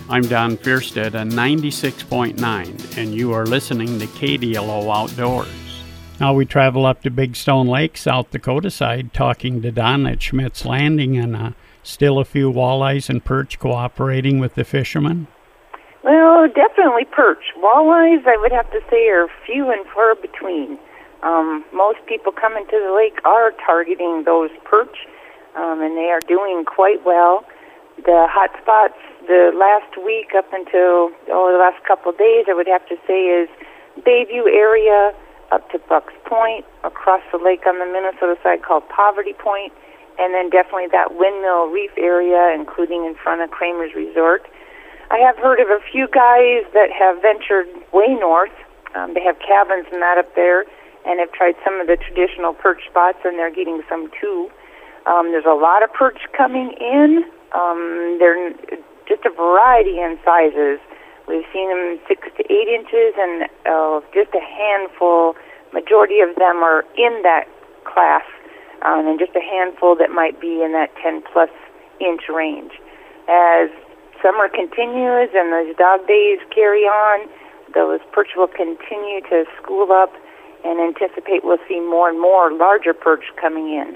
I'm Don Fierstead on 96.9, and you are listening to KDLO Outdoors. Now we travel up to Big Stone Lake, South Dakota side, talking to Don at Schmidt's Landing, and still a few walleyes and perch cooperating with the fishermen. Well, definitely perch. Walleyes, I would have to say, are few and far between. Most people coming to the lake are targeting those perch, and they are doing quite well. The hot spots the last week up until the last couple of days, I would have to say, is Bayview area up to Bucks Point, across the lake on the Minnesota side called Poverty Point, and then definitely that Windmill Reef area, including in front of Kramer's Resort. I have heard of a few guys that have ventured way north. They have cabins and that up there, and have tried some of the traditional perch spots, and they're getting some too. There's a lot of perch coming in. They're just a variety in sizes. We've seen them 6 to 8 inches, and just a handful. Majority of them are in that class, and just a handful that might be in that 10-plus inch range. As summer continues and those dog days carry on, those perch will continue to school up, and anticipate we'll see more and more larger perch coming in.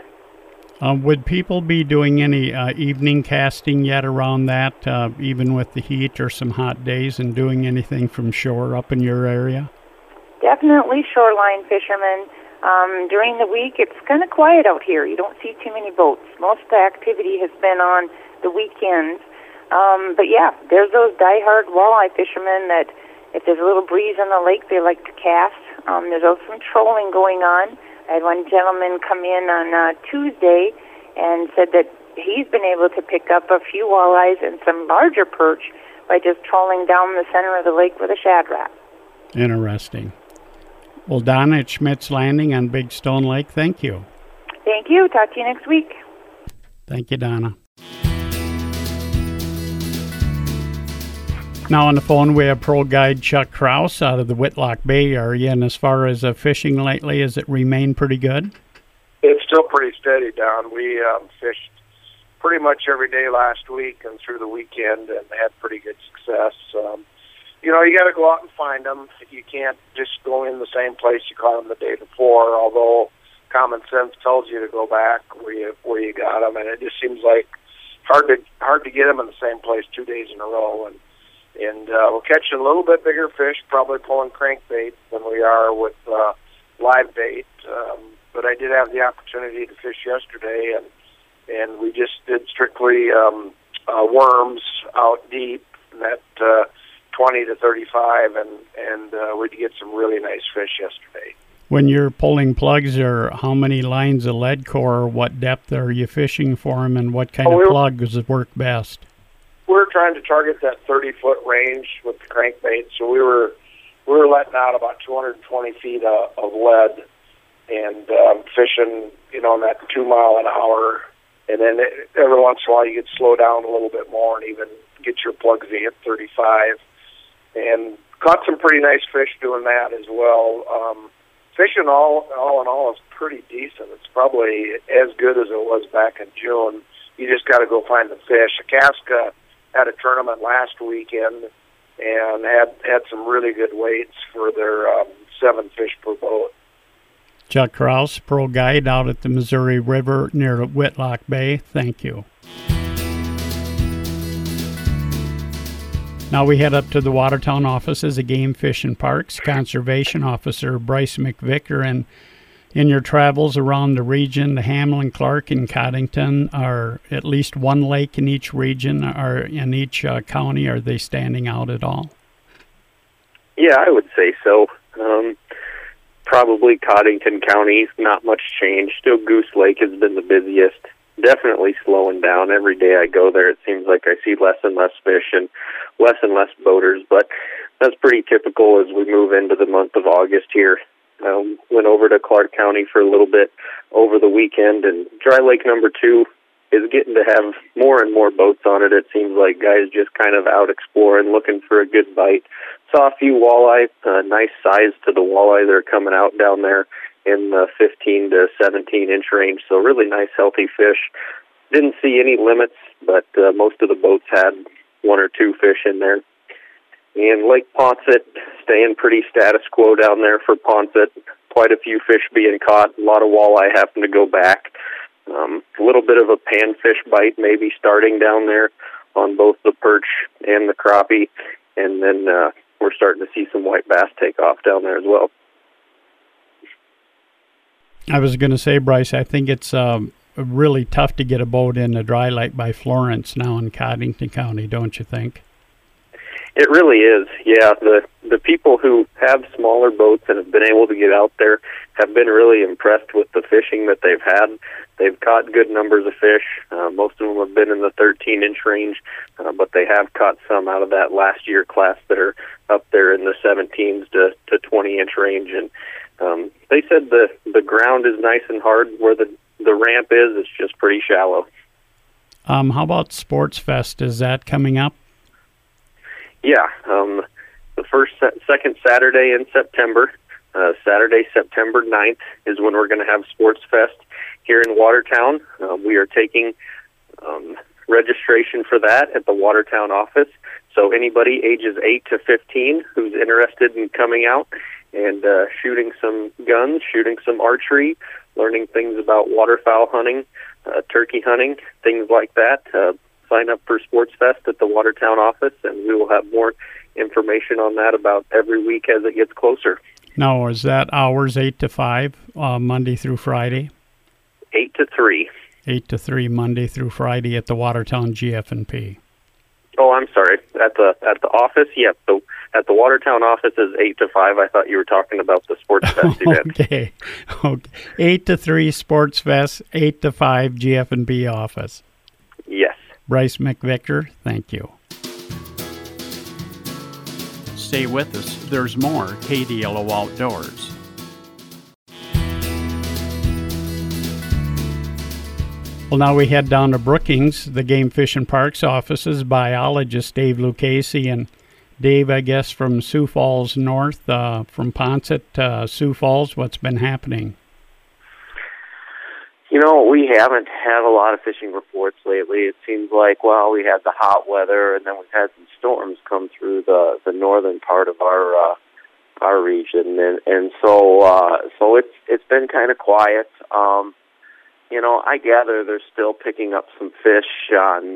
Would people be doing any evening casting yet around that, even with the heat or some hot days, and doing anything from shore up in your area? Definitely shoreline fishermen. During the week, it's kind of quiet out here. You don't see too many boats. Most of the activity has been on the weekends. But yeah, there's those diehard walleye fishermen that if there's a little breeze on the lake, they like to cast. There's also some trolling going on. I had one gentleman come in on Tuesday and said that he's been able to pick up a few walleyes and some larger perch by just trolling down the center of the lake with a shad rat. Interesting. Well, Donna at Schmidt's Landing on Big Stone Lake, thank you. Thank you. Talk to you next week. Thank you, Donna. Now on the phone we have pro guide Chuck Kraus out of the Whitlock Bay area, and as far as fishing lately, has it remained pretty good? It's still pretty steady, Don. We fished pretty much every day last week and through the weekend and had pretty good success. You got to go out and find them. You can't just go in the same place you caught them the day before, although common sense tells you to go back where you got them, and it just seems like hard to get them in the same place 2 days in a row. And we're catching a little bit bigger fish, probably pulling crankbait than we are with live bait. But I did have the opportunity to fish yesterday, and we just did strictly worms out deep, net 20 to 35, and we did get some really nice fish yesterday. When you're pulling plugs, or how many lines of lead core, what depth are you fishing for them, and what kind of plugs work best? We're trying to target that 30-foot range with the crankbait, so we were letting out about 220 feet of lead and fishing, in that 2 mile an hour, and then every once in a while you could slow down a little bit more and even get your plugs to hit 35, and caught some pretty nice fish doing that as well. Fishing all in all is pretty decent. It's probably as good as it was back in June. You just got to go find the fish. Akaska had a tournament last weekend and had some really good weights for their 7 fish per boat. Chuck Kraus, pro guide out at the Missouri River near Whitlock Bay. Thank you. Now we head up to the Watertown offices of Game Fish and Parks. Conservation Officer Bryce McVicker, and in your travels around the region, the Hamlin, Clark, and Coddington, are at least one lake in each region, or in each county. Are they standing out at all? Yeah, I would say so. Probably Coddington County, not much change. Still Goose Lake has been the busiest. Definitely slowing down. Every day I go there, it seems like I see less and less fish and less boaters, but that's pretty typical as we move into the month of August here. Went over to Clark County for a little bit over the weekend, and Dry Lake number 2 is getting to have more and more boats on it. It seems like guys just kind of out exploring, looking for a good bite. Saw a few walleye, nice size to the walleye. They're coming out down there in the 15 to 17-inch range, so really nice, healthy fish. Didn't see any limits, but most of the boats had one or two fish in there. And Lake Poncet staying pretty status quo down there for Poncet. Quite a few fish being caught. A lot of walleye having to go back. A little bit of a panfish bite maybe starting down there on both the perch and the crappie. And then we're starting to see some white bass take off down there as well. I was going to say, Bryce, I think it's really tough to get a boat in the Dry Lake by Florence now in Cottington County, don't you think? It really is, yeah. The people who have smaller boats and have been able to get out there have been really impressed with the fishing that they've had. They've caught good numbers of fish. Most of them have been in the 13-inch range, but they have caught some out of that last year class that are up there in the 17s to 20-inch range. And they said the ground is nice and hard where the ramp is. It's just pretty shallow. How about Sports Fest? Is that coming up? Yeah, the second Saturday in September, Saturday, September 9th, is when we're going to have Sports Fest here in Watertown. We are taking registration for that at the Watertown office. So anybody ages 8 to 15 who's interested in coming out and shooting some guns, shooting some archery, learning things about waterfowl hunting, turkey hunting, things like that, sign up for Sports Fest at the Watertown office, and we will have more information on that about every week as it gets closer. Now, is that hours 8 to 5, Monday through Friday? 8 to 3. 8 to 3, Monday through Friday at the Watertown GF&P. Oh, I'm sorry. At the office, yep. So at the Watertown office is 8 to 5. I thought you were talking about the Sports Fest event. Okay. 8 to 3 Sports Fest, 8 to 5 GF&P office. Yes. Bryce McVicker, thank you. Stay with us. There's more KDLO Outdoors. Well, now we head down to Brookings, the Game Fish and Parks office's biologist Dave Lucchese. And Dave, I guess from Sioux Falls North, from Poncet to Sioux Falls, what's been happening? You know, we haven't had a lot of fishing reports lately. It seems like, well, we had the hot weather, and then we've had some storms come through the northern part of our region, and so it's been kind of quiet. You know, I gather they're still picking up some fish on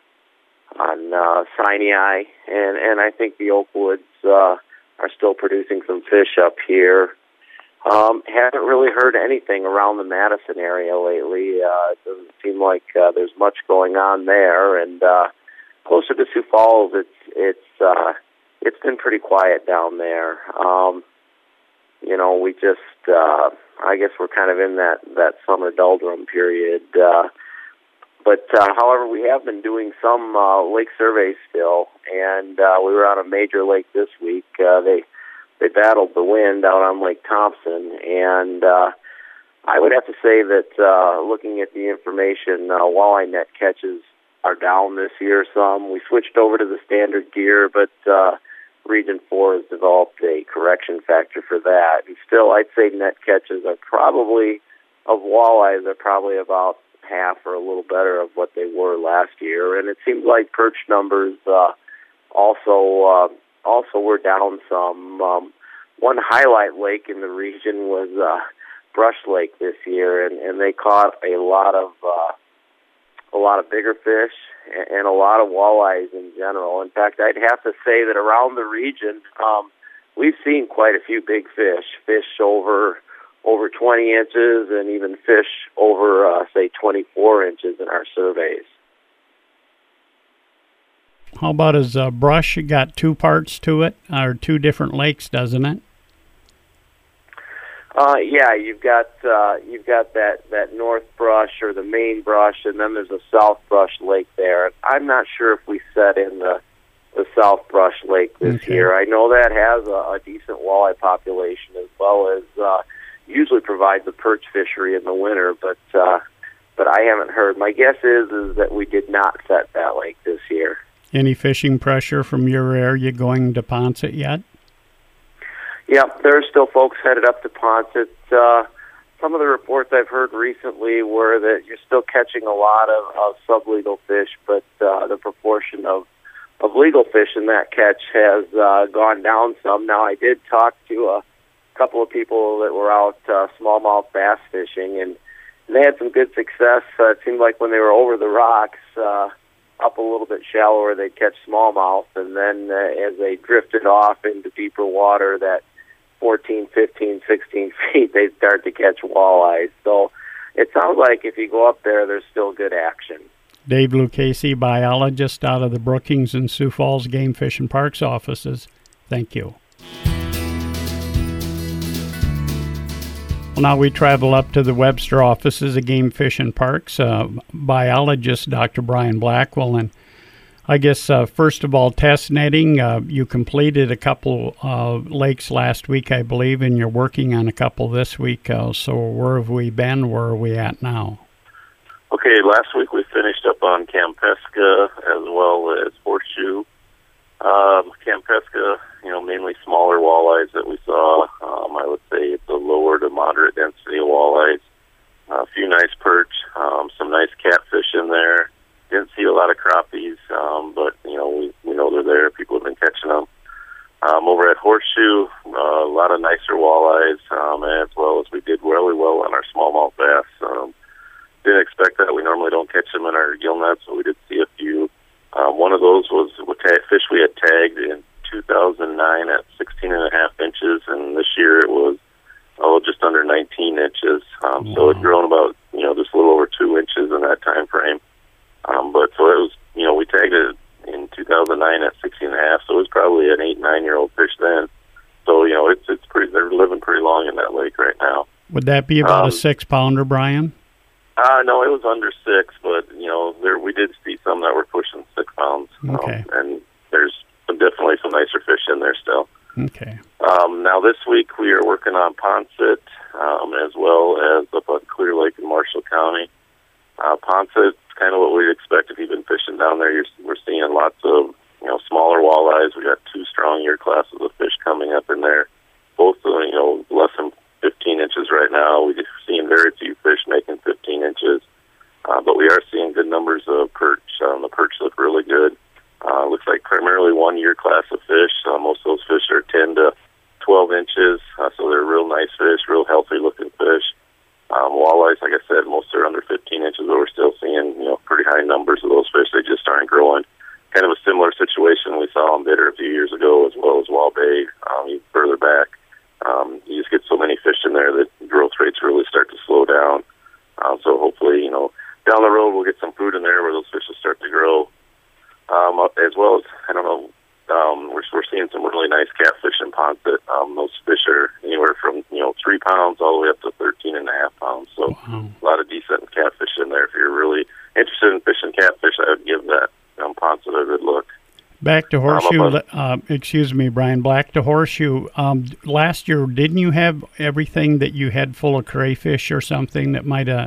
Sinai, and I think the Oakwoods are still producing some fish up here. Haven't really heard anything around the Madison area lately. It doesn't seem like there's much going on there. And closer to Sioux Falls, it's been pretty quiet down there. You know, we just I guess we're kind of in that summer doldrum period. But however, we have been doing some lake surveys still, and we were on a major lake this week. They battled the wind out on Lake Thompson, and I would have to say that looking at the information, walleye net catches are down this year some. We switched over to the standard gear, but Region 4 has developed a correction factor for that. And still, I'd say net catches are probably, of walleyes, are probably about half or a little better of what they were last year. And it seems like perch numbers also were down some. One highlight lake in the region was Brush Lake this year, and they caught a lot of bigger fish and a lot of walleyes in general. In fact, I'd have to say that around the region, we've seen quite a few big fish over 20 inches, and even fish over say 24 inches in our surveys. How about his Brush? It got two parts to it, or two different lakes, doesn't it? Yeah, you've got that North Brush or the main Brush, and then there's a South Brush Lake there. I'm not sure if we set in the South Brush Lake this year. I know that has a decent walleye population, as well as usually provides a perch fishery in the winter, but I haven't heard. My guess is that we did not set that lake this year. Any fishing pressure from your area going to Poncet yet? Yeah, there are still folks headed up to Poncet. Some of the reports I've heard recently were that you're still catching a lot of sublegal fish, but the proportion of of legal fish in that catch has gone down some. Now, I did talk to a couple of people that were out smallmouth bass fishing, and they had some good success. It seemed like when they were over the rocks, up a little bit shallower, they'd catch smallmouth, and then as they drifted off into deeper water, that 14, 15, 16 feet, they'd start to catch walleyes. So it sounds like if you go up there, there's still good action. Dave Lucchese, biologist out of the Brookings and Sioux Falls Game Fish and Parks offices. Thank you. Well, now we travel up to the Webster offices of Game Fish and Parks, biologist Dr. Brian Blackwell. And I guess, first of all, test netting. You completed a couple lakes last week, I believe, and you're working on a couple this week. So where have we been? Where are we at now? Okay, last week we finished up on Kampesca as well as Horseshoe. Kampesca, mainly smaller walleyes that we saw. I would say it's a lower to moderate density of walleyes. A few nice perch, some nice catfish in there. Didn't see a lot of crappies, but we know they're there. People have been catching them. Over at Horseshoe, a lot of nicer walleyes, as well as we did really well on our smallmouth bass. Didn't expect that. We normally don't catch them in our gill nets, but we did see a few. One of those was a fish we had tagged in 2009 at 16.5 inches, and this year it was just under 19 inches. So it grown about just a little over 2 inches in that time frame. But so it was we tagged it in 2009 at 16.5, so it was probably an 8-9-year-old fish then. So it's pretty. They're living pretty long in that lake right now. Would that be about a 6-pounder, Brian? No, it was under 6, but we did see some that were pushing 6 pounds. Okay. And there's definitely some nicer fish in there still. Okay. Now this week we are working on Ponset, as well as up on Clear Lake in Marshall County. Ponset's kind of what we'd expect if you've been fishing down there. We're seeing lots of smaller walleyes. We got 2 strong year classes of fish coming up in there. Both less than 15 inches right now. We're seeing very few fish making 15 inches, but we are seeing good numbers of perch. The perch look really good. Looks like primarily 1-year class of fish. Most of those fish are 10 to 12 inches, so they're real nice fish, real healthy looking fish. Walleyes, like I said, most are under 15 inches, but we're still seeing pretty high numbers of those fish. They just aren't growing. Kind of a similar situation we saw in Bitter a few years ago, as well as Wall Bay, even further back. You just get so many fish in there that growth rates really start to slow down. So hopefully, down the road we'll get some food in there where those fish will start to grow. As well as, I don't know, we're seeing some really nice catfish in Ponset. Those fish are anywhere from 3 pounds all the way up to 13.5 pounds. So a lot of decent catfish in there. If you're really interested in fishing catfish, I would give that Ponset a good look. Back to Horseshoe, excuse me, Brian, back to Horseshoe. Last year, didn't you have everything that you had full of crayfish or something that might have,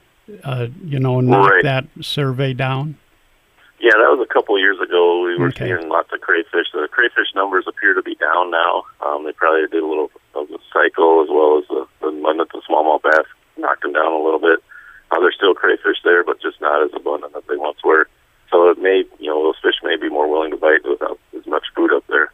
knocked that survey down? Yeah, that was a couple of years ago. We were seeing lots of crayfish. The crayfish numbers appear to be down now. They probably did a little of the cycle as well as the smallmouth bass knocked them down a little bit. There's still crayfish there, but just not as abundant as they once were. So it may, those fish may be more willing to bite without as much food up there.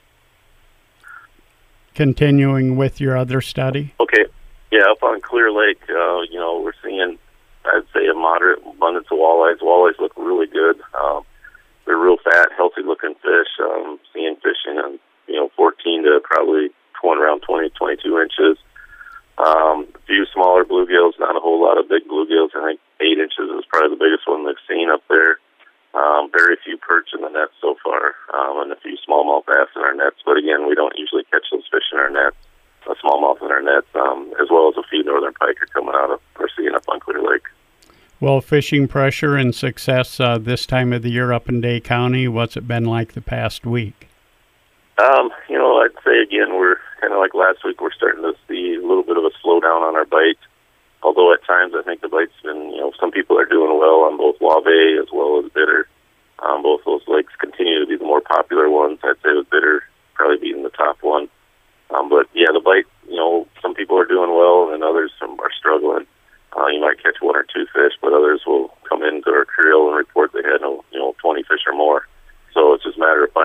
Continuing with your other study? Okay. Yeah, up on Clear Lake, we're seeing, I'd say, a moderate abundance of walleyes. Walleyes look really good. They're real fat, healthy-looking fish. Seeing fishing on, 14 to probably around 20, 22 inches. A few smaller bluegills, not a whole lot of big bluegills. I think 8 inches is probably the biggest one they've seen up there. Very few perch in the nets so far, and a few smallmouth bass in our nets. But again, we don't usually catch those fish in our nets, smallmouth in our nets, as well as a few northern pike are coming out of, we're seeing up on Clear Lake. Well, fishing pressure and success this time of the year up in Day County, what's it been like the past week? I'd say again, we're kind of like last week, we're starting to see a little bit of a slowdown on our bite. Although at times I think the bite's been, some people are doing well on both Wave as well as Bitter. Both those lakes continue to be the more popular ones. I'd say with Bitter probably being the top one. But yeah, the bite, some people are doing well and others are struggling. You might catch 1 or 2 fish, but others will come into our creel and report they had 20 fish or more. So it's just a matter of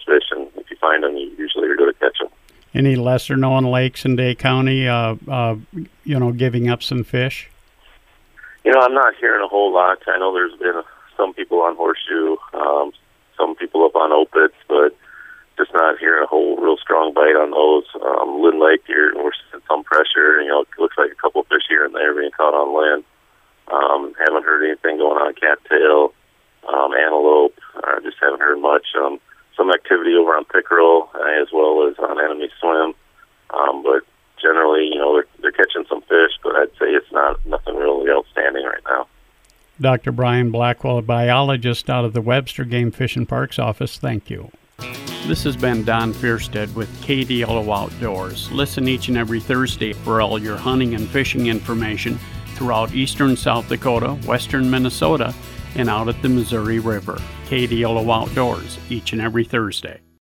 fish, and if you find them, you usually are good to catch them. Any lesser-known lakes in Day County, giving up some fish? I'm not hearing a whole lot. I know there's been some people on Horseshoe, some people up on Opitz, but just not hearing a whole real strong bite on those. Lynn Lake, we're seeing some pressure. It looks like a couple fish here and there being caught on Lynn. Haven't heard anything going on cattail, antelope. Just haven't heard much. Some activity over on Pickerel as well as on Enemy Swim. But generally, they're catching some fish, but I'd say it's nothing really outstanding right now. Dr. Brian Blackwell, a biologist out of the Webster Game Fish and Parks office, thank you. This has been Don Fierstead with KDLO Outdoors. Listen each and every Thursday for all your hunting and fishing information throughout eastern South Dakota, western Minnesota, and out at the Missouri River. KDLO Outdoors, each and every Thursday.